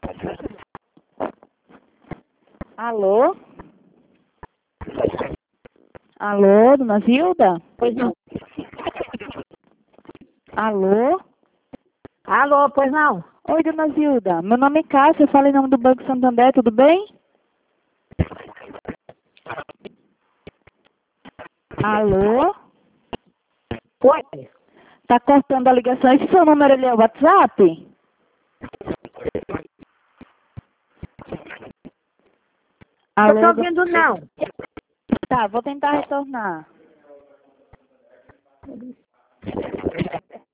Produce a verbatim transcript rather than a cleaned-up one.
Alô? Alô, dona Zilda? Pois não. Alô? Alô, pois não? Oi, dona Zilda. Meu nome é Cássia, eu falo em nome do Banco Santander, tudo bem? Alô? Oi. Tá cortando a ligação. Esse seu número ali é o WhatsApp? Não tô Alô? ouvindo, não. Tá, vou tentar retornar.